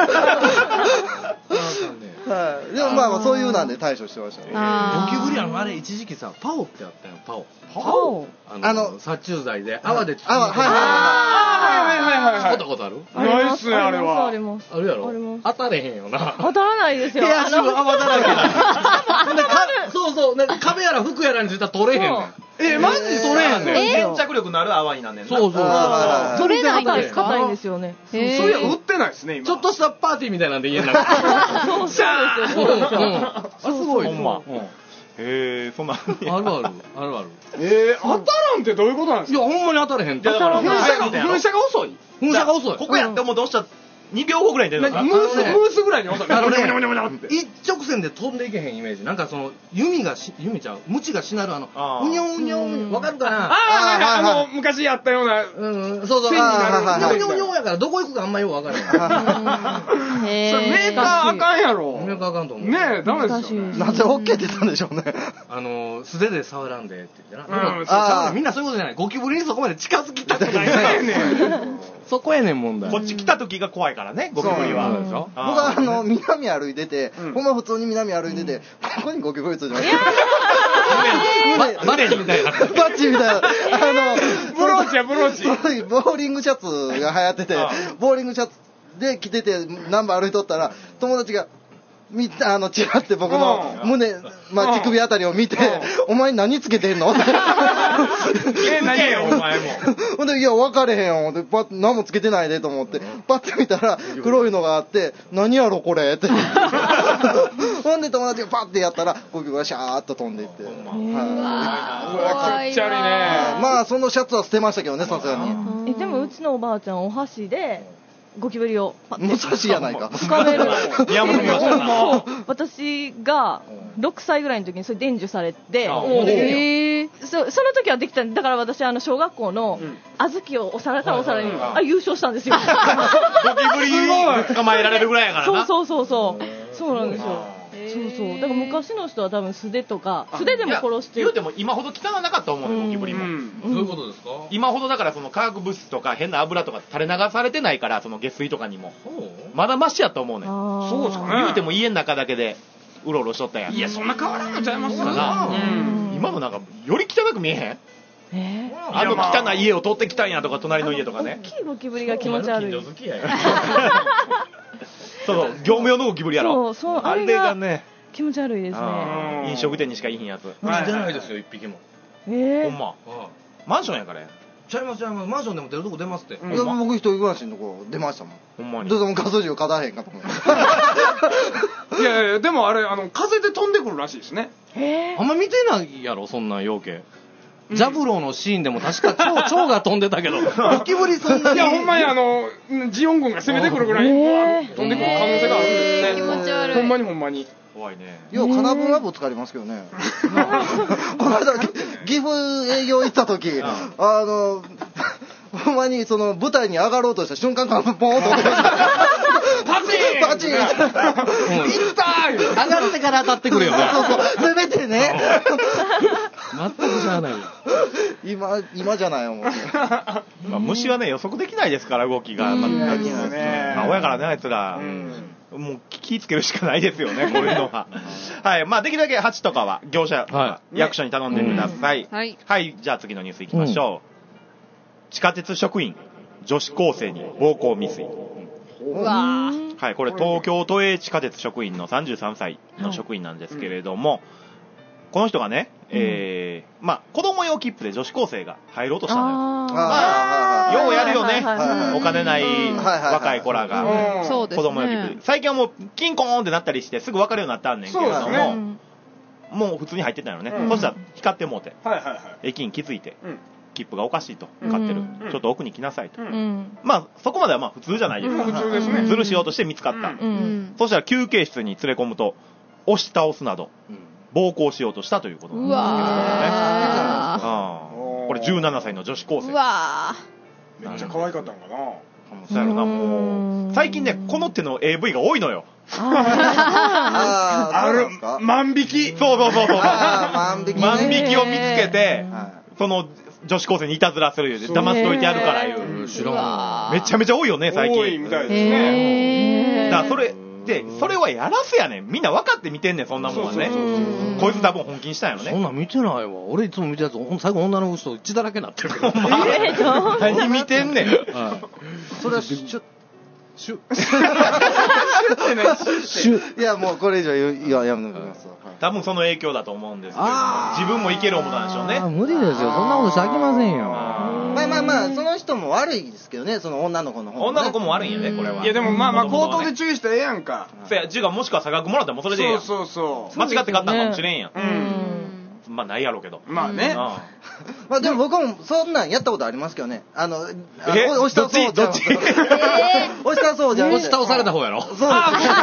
でもまあそういうなんで対処してましたね。 ゴキブリあれ一時期さ、パオってあったよ。パオ殺虫剤で泡で包んで。はい。使ったことある？ ないっすね、あれは。 あるやろ？当たれへんよな。 当たらないですよ。 部屋中泡だらけだ。そうそう、壁やら服やらについたら取れへん。マジで取れへんねん。粘着力のある泡になんねんな。 そう。 取れないんですか？ 硬いんですよね。 そういや、売ってないですね、今。 ちょっとしたパーティーみたいなんで家の中。 そうですよ。 すごい。 ほんま。そんな。 ある。 当たらんってどういうことなんですか？ いや、ほんまに当たれへん。 だから噴射が遅い。 ここやって思うと押したら2秒後ぐらいに出るのかな。 ムースぐらいに遅い。 一直線で飛んでいけへんイメージ。なんかその弓ちゃう、ムチがしなるうにょうにょう、わかるかな？ 昔やったような。 そうそう。うにょうにょうやからどこ行くかあんまよくわからない。 それメーカーあかんやろ。 メーカーあかんと思う。 ねえ、ダメですよ。 なぜ OK って言ったんでしょうね。 素手で触らんでって言ってな。みんなそういうことじゃない。ゴキブリにそこまで近づきたくないね。そこやねん問題。 こっち来た時が怖いからね、ゴキブリは。 僕は南歩いてて、ほんま普通に南歩いてて、ここにゴキブリついてました。 バッチみたいな。 バッチみたいな。 ブローチやブローチ。 ボーリングシャツが流行ってて、ボーリングシャツで着てて、ナンバー歩いとったら、友達が、チラって僕の胸、乳首あたりを見て、お前何つけてんの？ 何よ、お前も。 ほんで、いや、分かれへんよ。で、何もつけてないでと思って、パッて見たら、黒いのがあって、何やろ、これって。ほんで、友達がパッてやったら、ゴキブリがシャーっと飛んでいって。 うわ、気持ち悪いね。 まあ、そのシャツは捨てましたけどね、さすがに。 でも、うちのおばあちゃん、お箸で、ゴキブリをパッて武蔵やないか。 掴める。 宮本見ましたな。 私が6歳ぐらいの時にそれ伝授されて、その時はできたんで、だから私小学校の小豆をお皿からお皿に優勝したんですよ。 ゴキブリに捕まえられるぐらいやからな。 そうなんですよ。だから昔の人は多分素手とか素手でも殺してる。 言うても今ほど汚なかったと思うね、ゴキブリも。 どういうことですか？ 今ほどだからその化学物質とか変な油とか垂れ流されてないから、その下水とかにもまだマシやと思うね。 そうですかね。 言うても家の中だけでうろうろしとったやん。 いや、そんな変わらんのちゃいますかな。今のなんかより汚く見えへん？汚い家を通ってきたんやとか、隣の家とかね。 大きいゴキブリが気持ち悪い。 そう、業務用のゴキブリやろ。あれがね、 気持ち悪いですね。 飲食店にしかいいひんやつ。 うち出ないですよ、一匹も。 ほんま。マンションやからや。 ちゃいます。マンションでも出るとこ出ますって。 僕一人暮らしのとこ出ましたもん。 ほんまに。 どうぞガス銃を勝たへんかと思って。 いや、でもあれ、風で飛んでくるらしいですね。 あんま見てないやろ、そんな養鶏。 ジャブローのシーンでも確か蝶が飛んでたけど、ゴキブリそんなに。 いや、ほんまにジオン軍が攻めてくるぐらい、飛んでくる可能性があるんですね。 気持ち悪い。 ほんまにほんまに。 怖いね。 よう、カナブンラボ使いますけどね。この間、岐阜営業行った時、ほんまに舞台に上がろうとした瞬間からポーンと落ちてパチンいったー上がってから当たってくるよね。 そうそう、せめてね。 全く知らないよ。 今じゃない思って。 虫はね、予測できないですから、動きが。全くね。 青やからね、あいつら。もう気ぃつけるしかないですよね、こういうのは。はい。まあ、できるだけ鉢とかは業者、役所に頼んでください。はい。じゃあ次のニュースいきましょう。地下鉄職員、女子高生に暴行未遂。 うわはい、これ東京都営地下鉄職員の33歳の職員なんですけれども、この人がね、まあ、子供用切符で女子高生が入ろうとしたのよ。ようやるよね、お金ない若い子らが、子供用切符。最近はもう、キンコーンってなったりして、すぐ分かるようになったんねんけれども、もう普通に入ってたよね。そしたら、光ってもうて、駅員気づいて、切符がおかしいと、買ってる。ちょっと奥に来なさいと。まあ、そこまではまあ普通じゃないですか。 普通ですね。 ずるしようとして見つかった。そしたら休憩室に連れ込むと、押し倒すなど、暴行しようとしたということなんですけれどもね。これ17歳の女子高生。 めっちゃ可愛かったんかな。 そうやろな、もう。最近ね、この手の AV が多いのよ。 万引き。 そう。万引きを見つけて、その女子高生にいたずらするようで騙しといてやるからいう。めちゃめちゃ多いよね、最近。 多いみたいですね。 だからそれはやらせやねん。みんな分かって見てんねん、そんなもんはね。こいつ多分本気にしたんやろね。 そんなん見てないわ。俺いつも見てるやつ、最後女の人血だらけになってるけど。 何見てんねん。 それはいや、もうこれ以上やめときますわ。 多分その影響だと思うんですけど、自分もいける思ったんでしょうね。 無理ですよ、そんなことして飽きませんよ。 まあ、その人も悪いですけどね、その女の子の方。 女の子も悪いんやね、これは。 いや、でもまあ、口頭で注意してええやんか。 もしくは差額もらってもそれでええやん。 そう。 間違って買ったんかもしれんやん。まあ、ないやろうけど。 まあね。 まあ、でも僕もそんなんやったことありますけどね。押し倒そう。 どっち押し倒そうじゃん。 押し倒された方やろ。 そうです。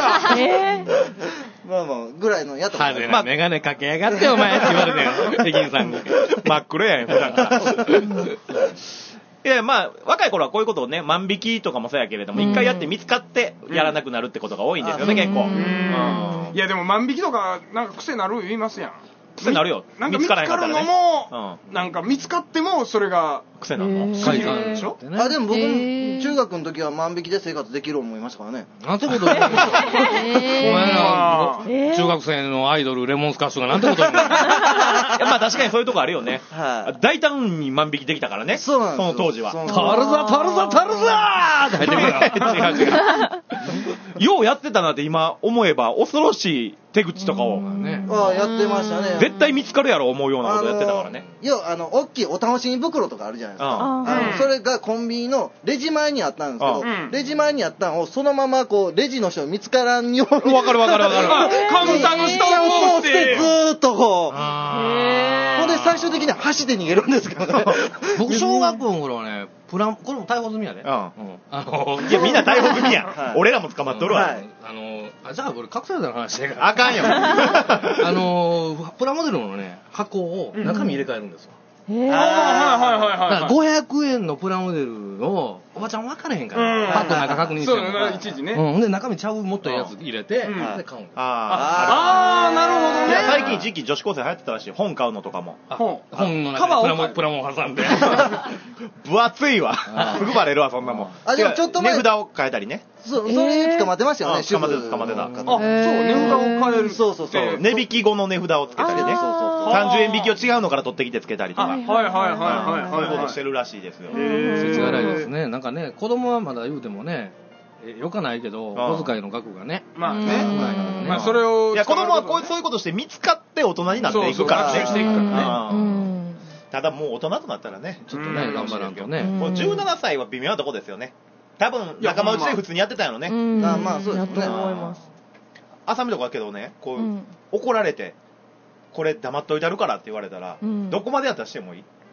まあぐらいのやったことあります。メガネかけやがってお前って言われたよ、駅員さんに。 真っ黒やん、普段から。いや、まあ、若い頃はこういうことをね、万引きとかもそうやけれども、一回やって見つかってやらなくなるってことが多いんですよね、結構。 いや、でも万引きとか、なんか癖なる言いますやん。 癖なるよ。 なんか見つかるのも、なんか見つかっても、それが癖なの。 快感でしょ。 でも僕、中学の時は万引きで生活できる思いましたからね。 なんてこと言うのお前ら、中学生のアイドル、レモンスカッシュがなんてこと言うの。 まあ確かにそういうとこあるよね。大胆に万引きできたからね。その当時は。 タルザーって入ってくる。違う。 ようやってたなって今思えば恐ろしい手口とかを。 やってましたね。 絶対見つかるやろ思うようなことやってたからね。 大きいお楽しみ袋とかあるじゃないですか。それがコンビニのレジ前にあったんですけど、レジ前にあったのをそのままこうレジの人見つからんように。 わかる。 カウンターの下を通してずーっとこう。ほんで最終的には箸で逃げるんですけどね。 僕小学校の頃はね、これも逮捕済みやで。いや、 みんな逮捕済みや。俺らも捕まっとるわ。 じゃあ俺隠された話ねえから。 あかんよ。 プラモデルのね、箱を中身入れ替えるんですよ。 はい。 500円のプラモデルをおばちゃん分からへんから、パッと中確認してるそう、いちいちね。 で、中身ちゃうもっとやつ入れて、で、買うんです。 なるほどね。 最近時期女子高生流行ってたらしい。本買うのとかも。 本の中にプラモを挟んで。 分厚いわ。すぐバレるわ、そんなもん。 でもちょっと前。 値札を変えたりね。 それに捕まってましたよね、 捕まってた。 そう、値札を変える。 そう。 値引き後の値札をつけたりね。30円引きを違うのから取ってきてつけたりとか。そういうことしてるらしいですよ。 世知辛いですね。なんかね、子供はまだ言うてもね、よかないけど、小遣いの額がね。 まあね。まあそれを。 いや、子供はそういうことして見つかって大人になっていくからね。ただもう大人となったらね。 ちょっとね、頑張らんとね。 17歳は微妙なとこですよね。多分仲間内で普通にやってたんやろね。 まあそうですね。 浅見とかだけどね、こう怒られて、これ黙っといてやるからって言われたら、どこまでやったらしてもいい？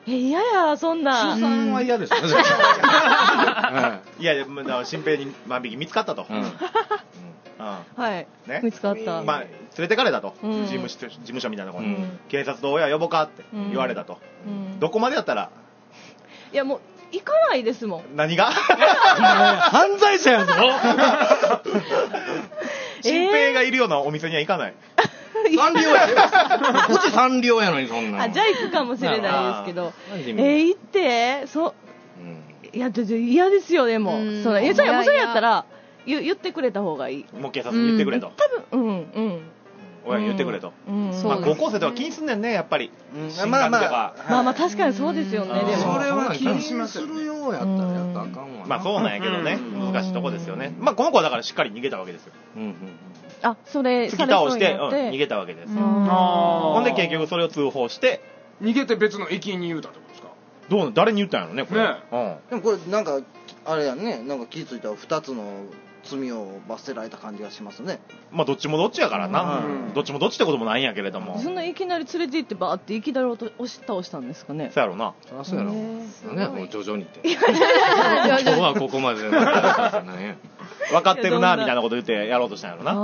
嫌や、そんな。 出産は嫌でしょ。 いや、新平に万引き見つかったと。 はい。見つかった。 まあ、連れてかれたと。事務所みたいなところに。警察と親呼ぼうかって言われたと。どこまでやったら。 いや、もう、行かないですもん。 何が犯罪者やぞ。 新平がいるようなお店には行かない。 サンリオや。うちサンリオやのにそんな。 じゃあ行くかもしれないですけど。行っていや、嫌ですよ、でも。それやったら、言ってくれた方がいい。 もう警察に言ってくれと。 多分、 親に言ってくれと。高校生とか気にすんねんね、やっぱり。 まあ確かにそうですよね、でも。 それは気にするようやったらやったらあかんわ。 まあそうなんやけどね、難しいとこですよね。まあこの子はだからしっかり逃げたわけですよ。 それ、 突き倒して逃げたわけです。ほんで結局それを通報して、 逃げて別の駅員に言うたってことですか？ 誰に言ったんやろね、これ。 でもこれなんか、あれやね、なんか気づいたら2つの罪を罰せられた感じがしますね。 まあどっちもどっちやからな。どっちもどっちってこともないんやけれども。 そんないきなり連れて行ってバーって行きだろうと押し倒したんですかね。 そうやろな。 そうやろ。もう徐々にって。今日はここまで。分かってるなみたいなこと言ってやろうとしたんやろな。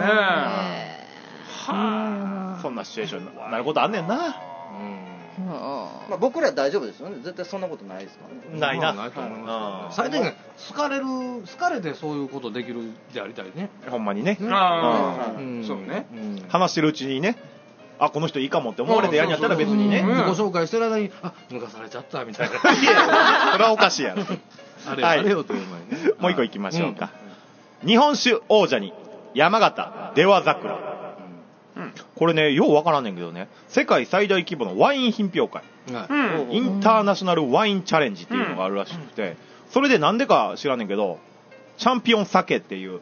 そんなシチュエーションになることあんねんな。 まあ僕ら大丈夫ですよね。絶対そんなことないですからね。 ないな。 ないと思います。最低限好かれてそういうことできるでありたいね。 ほんまにね。 そうね。 話してるうちにね、あ、この人いいかもって思われてやんやったら別にね。 自己紹介してる間に、脱がされちゃったみたいな。 いや、それはおかしいやろ。 あれよという前にね。 もう一個行きましょうか。日本酒王者に山形出羽桜。これね、ようわからんねんけどね、世界最大規模のワイン品評会、インターナショナルワインチャレンジっていうのがあるらしくて、それでなんでか知らんねんけど、チャンピオン酒っていう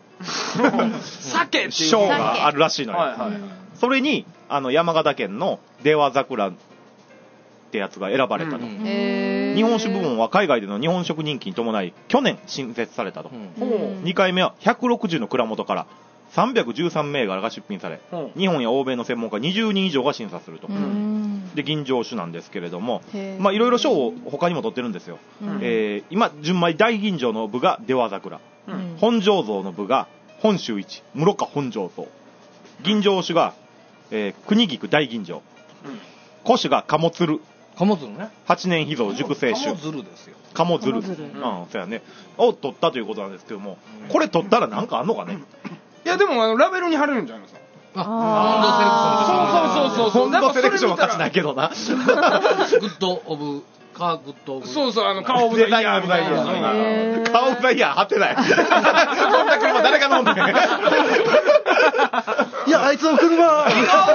賞があるらしいのよ。それに山形県の出羽桜ってやつが選ばれたと。日本酒部門は海外での日本食人気に伴い去年新設されたと。2回目は160の蔵元から313銘柄が出品され、日本や欧米の専門家20人以上が審査すると。で吟醸酒なんですけれども、まあいろいろ賞を他にも取ってるんですよ。今純米大吟醸の部が出羽桜、本醸造の部が本州一室賀本醸造、吟醸酒が、国菊大吟醸、古酒が鴨鶴ね、 8年秘蔵熟成酒、 鴨鶴ですよ。 鴨鶴、そうやね、を取ったということなんですけども、これ取ったらなんかあんのかね。 いやでもラベルに貼れるんじゃないですか。 ホンドセレクションは勝ちないけどな。 グッドオブカーグッドオブ。 そうカーオブザイヤーみたいな。 カーオブザイヤー貼ってない。そんな車誰が飲んでん。 いや、あいつの車。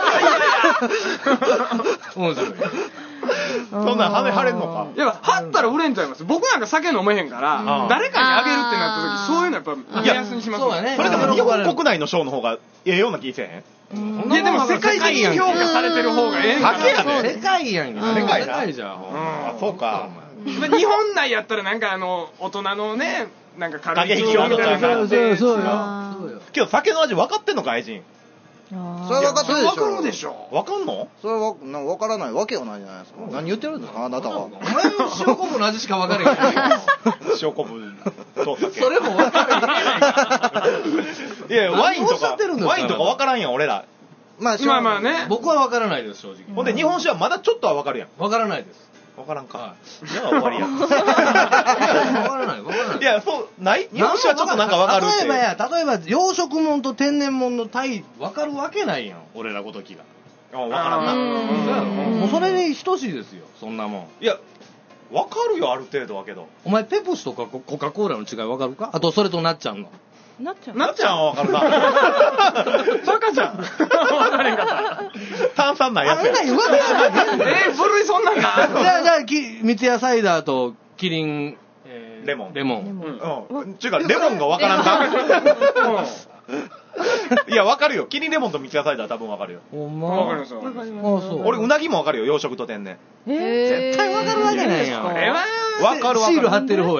面白い。 そんなん貼れんのか。 いや、貼ったら売れんちゃいます。僕なんか酒飲めへんから、誰かにあげるってなった時、そういうのやっぱ目安にしますね。 それでも日本国内の賞の方がええような気せえへん。 いやでも世界的に評価されてる方がええんかな。 世界やんか。世界じゃん。 そうか。 日本内やったらなんか大人のね、なんか軽いみたいな。 そうよ。 今日酒の味分かってんのか愛人。 それは分かってるでしょ。 分かるでしょ。 分かんの？ それは分からないわけはないじゃないですか。何言ってるんですかあなたは。 お前の塩昆布の味しか分かれへん。 塩昆布と酒。 それも分かれへん。いやワインとか分からんやん俺ら。 まあね。 僕は分からないです正直。 ほんで日本酒はまだちょっとは分かるやん。 分からないです。 分からんか。じゃあ終わりや。 分からない。 いやそうない。日本酒はちょっとなんか分かるって。 例えば養殖物と天然物の対分かるわけないやん。俺らごときが。 分からんな。 もうそれに等しいですよそんなもん。 いや分かるよある程度はけど。 お前ペプシとかコカ・コーラの違い分かるか？あとそれとなっちゃんの。 なっちゃんは分かるな。 バカじゃん。分かれんかった。 炭酸ないやつや。 古いそんなんか。 じゃあ三ツ矢サイダーとキリンレモン。 うんちゅうかレモンが分からんか。いや分かるよ。キリンレモンと三ツ矢サイダー多分分かるよ。 ほんま。 分かります。 俺うなぎも分かるよ。養殖と天然。 絶対分かるわけないやん。 これはシール貼ってる方やろ。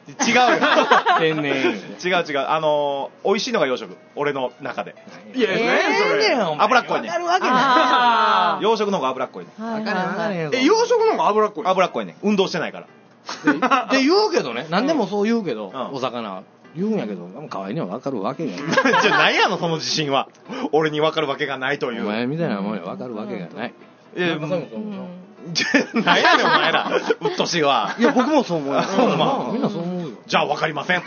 違うよ。 天然。 違う。美味しいのが洋食。俺の中で。 いや、それ。 脂っこいね。 わかるわけない。 洋食の方が脂っこいね。 わかる。 洋食の方が脂っこい。 脂っこいね。運動してないから。 で言うけどね、何でもそう言うけど、お魚言うんやけど、河合には分かるわけがない。 じゃあ何やのその自信は。俺に分かるわけがないという。 お前みたいなもんには分かるわけがない。 何やねんお前ら。うっとしいわ。 いや、僕もそう思います。 みんなそう思うよ。 じゃあ分かりません。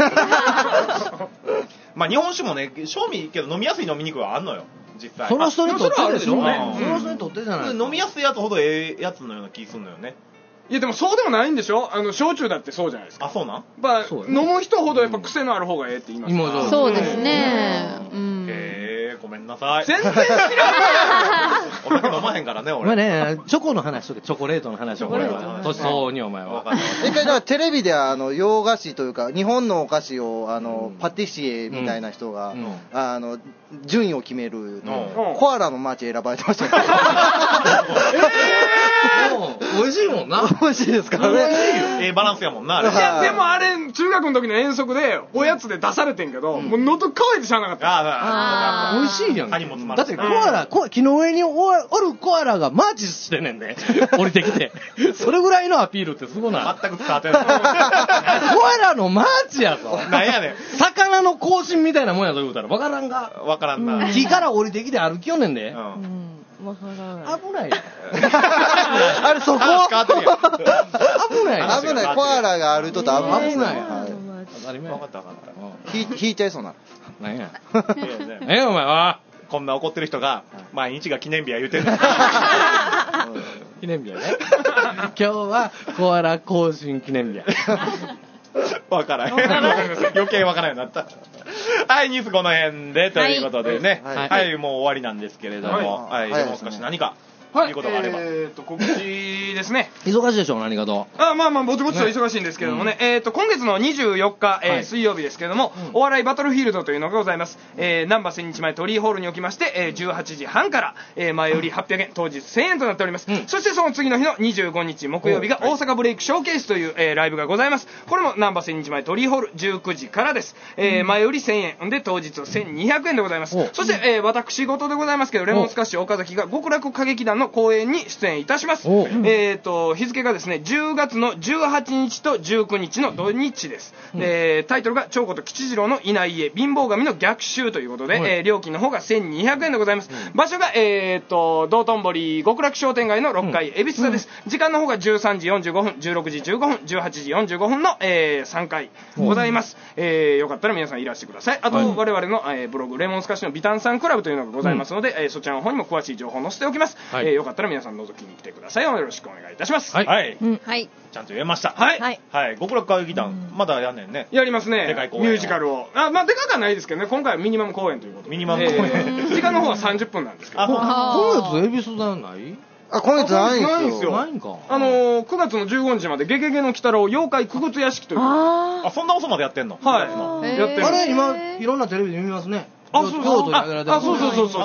まあ日本酒もね、賞味けど飲みやすい飲みにくいはあんのよ。実際。 その人にとってでしょ。その人にとってじゃない。 飲みやすいやつほどええやつのような気すんのよね。 いやでもそうでもないんでしょ。焼酎だってそうじゃないですか。 あ、そうなん？ まあ飲む人ほどやっぱ癖のある方がええって言いますから。 そうですね。 ごめんなさい。 全然知らない。 お酒飲まへんからね、俺。 お前ね、チョコの話とかチョコレートの話をこれは。年相応にお前は。 一回だからテレビで洋菓子というか日本のお菓子をパティシエみたいな人が順位を決めるコアラのマーチ選ばれてましたよ。 美味しいもんな。 美味しいですからね。 バランスやもんな、あれ。 いやでもあれ中学の時の遠足でおやつで出されてんけど、もう喉乾いてしゃあなかった。 美味しいやん。だってコアラ、木の上におるコアラがマーチしてんねんで。降りてきて。それぐらいのアピールってすごない。 全く伝わってない。 コアラのマーチやぞ。 なんやねん。 魚の行進みたいなもんやぞ言うたらわからんが。 わからんな。 木から降りてきて歩きよんねんで。 わからない。 危ない。 あれそこ危ない。 危ない。コアラが歩いとったら危ない。 当たり前。 分かった。 引いちゃいそうな。 何や。お前は。 こんな怒ってる人が毎日が記念日や言うてんの。 記念日やね。今日はコアラ行進記念日や。 わからん。余計わからんようになった。はい、ニュースこの辺でということでね。はい、もう終わりなんですけれども、はい、もう少し何かいうことがあれば。 告知ですね。 忙しいでしょ、何かと。 まあぼちぼちと忙しいんですけれどもね。今月の24日水曜日ですけれども、お笑いバトルフィールドというのがございます。難波千日前鳥居ホールにおきまして18時半から前売り800円当日1000円となっております。そしてその次の日の25日木曜日が大阪ブレイクショーケースというライブがございます。これも難波千日前鳥居ホール19時からです。前売り1000円で当日1200円でございます。そして私事でございますけど、レモンスカッシュ岡崎が極楽歌劇団の公演に出演いたします。日付がですね10月の18日と19日の土日です。タイトルが長子と吉次郎のいない家貧乏神の逆襲ということで、料金の方が1200円でございます。場所が道頓堀極楽商店街の6階恵比寿座です。時間の方が13時45分16時15分18時45分の3回ございます。よかったら皆さんいらしてください。あと我々のブログレモンスカッシュのビタンさんクラブというのがございますので、そちらの方にも詳しい情報を載せておきます。よかったら皆さん覗きに来てください。よろしくお願いいたします。 はい。 はい。 ちゃんと言えました。 はい。 はい。極楽歌劇団、まだやんねんね。 やりますね。 でかい公演。 ミュージカルを。まあ、でかくはないですけどね。今回はミニマム公演ということで。 ミニマム公演。 時間の方は30分なんですけど。 今月恵比寿座ない今月ないんですよ。 ないんか。 9月の15日までゲゲゲの鬼太郎妖怪くぐつ屋敷という。 そんな遅までやってんの？ はい。やってる。 あれ今いろんなテレビで見ますね。 そうそう。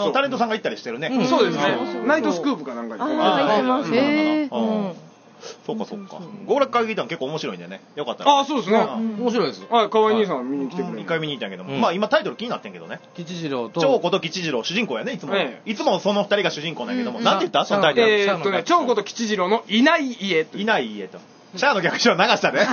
タレントさんが行ったりしてるね。 そうですね。ナイトスクープかなんか行ってます。 そうか。極楽歌劇団結構面白いんだよね。よかったら。 そうですね。 面白いです。 はい、河合兄さん見に来てくれる。 一回見に行ったんやけども。まあ今タイトル気になってんけどね。 吉次郎と。 長子と吉次郎、主人公やね、いつも。いつもその二人が主人公なんやけども。なんて言ったそのタイトル。 長子と吉次郎のいない家。 いない家と。シャアの逆襲は流したね。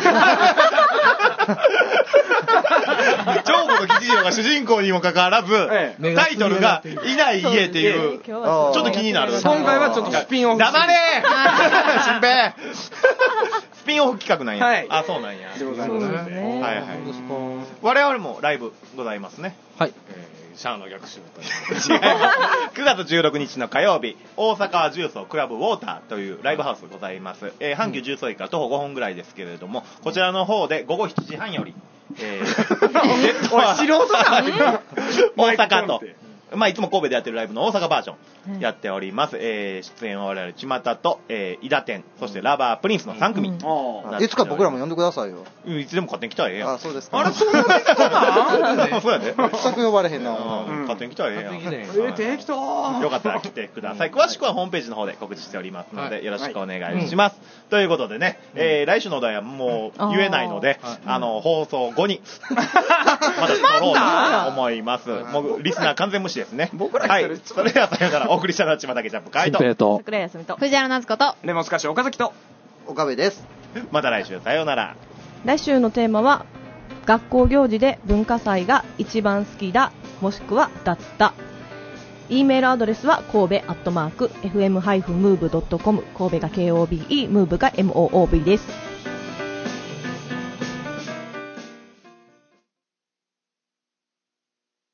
長子と吉次郎が主人公にもかかわらず、タイトルがいない家っていう、ちょっと気になる。 今回はちょっとスピンオフ。 黙れー新平スピンオフ企画なんや。そうなんや。 でございますね。 はい。我々もライブございますね。 はい。 シャアの逆襲という9月16日の火曜日、大阪重曹クラブウォーターというライブハウスございます。阪急重曹駅から徒歩5分ぐらいですけれども、こちらの方で午後7時半より、 素人か大阪とまあ、いつも神戸でやってるライブの大阪バージョンやっております。出演は我々、ちまたと、伊田店、そしてラバープリンスの3組。 いつか僕らも呼んでくださいよ。 いつでも勝手に来たらええやん。 あ、そうですか。 あれ、そんな適当なそうやで。 全く呼ばれへんな。 勝手に来たらええやん。 適当。 よかったら来てください。詳しくはホームページの方で告知しておりますので、よろしくお願いします。ということでね、来週のお題はもう言えないので、放送後に、また撮ろうと思います。もうリスナー完全無視ですね。 僕らはい。それではさよなら、お送りしたのはちまたけジャンプカイト。 桜井康美と。 藤原夏子と。 レモンスカッシュ岡崎と。 岡部です。 また来週、さようなら。 来週のテーマは、学校行事で文化祭が一番好きだ、もしくはだった。E メールアドレスは神戸@fm-move.com、神戸が KOBE、ムーブが MOOB です。